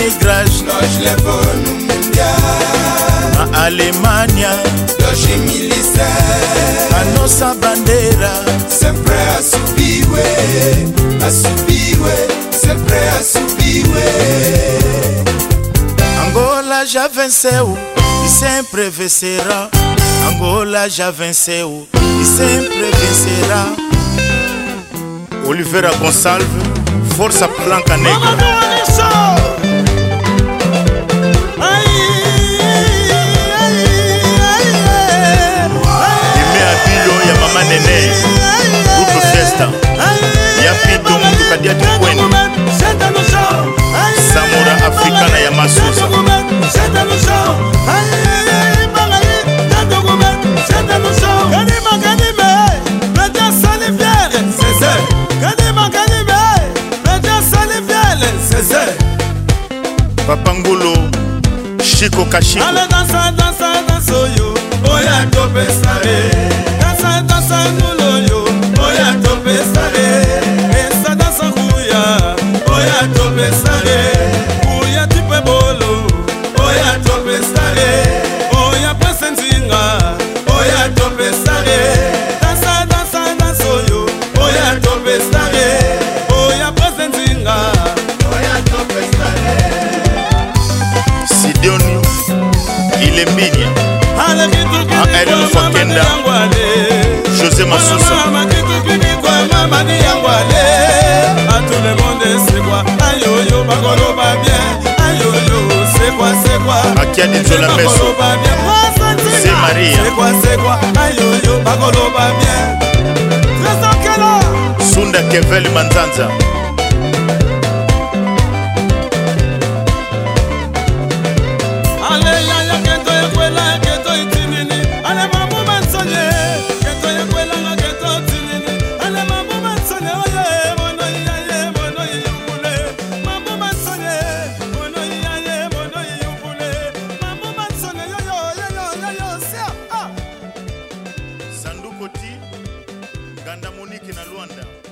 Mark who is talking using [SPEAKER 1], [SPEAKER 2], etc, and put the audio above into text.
[SPEAKER 1] migrage,
[SPEAKER 2] loge le bonu mundial.
[SPEAKER 1] Na Alemania,
[SPEAKER 2] loge militaire.
[SPEAKER 1] Anosa bandera,
[SPEAKER 2] sempre asubiwe, asubiwe, sempre asubiwe.
[SPEAKER 1] Angola já venceu e sempre vencerá. Angola já venceu e sempre vencerá. Oliveira Gonçalves, Força Palanca Negra. Imea Bilho ya Mama Nene, Grupo Festa, Yapito Mutukadia Tukwenu, Samura Africana ya Masusa. Papa Ngulu, Chico Kashiko.
[SPEAKER 3] Allez dansa, dansa, dansa yo, oya tope sare. Dansa, dansa ngulo yo, oya tope sare. Esa dansa kuya, oya tope sare. Kuya tipe bolo, oya tope sare. Oya presentinga, oya tope sare. Dansa, dansa, dansa yo, oya tope sare. Oya presentinga, oya tope sare.
[SPEAKER 1] Sidioni Ilembinia Aël Fakenda José Masusa.
[SPEAKER 3] À tout le monde c'est quoi? Ayo yo bagolo ba bien. Ayo yo c'est quoi?
[SPEAKER 1] Akiani Zola Meso C'est Maria
[SPEAKER 3] C'est quoi? Ayo yo bagolo ba bien. Trésor Kela
[SPEAKER 1] Sunda Kevel Manzanza. Sandu Koti Ganda Monique na Luanda.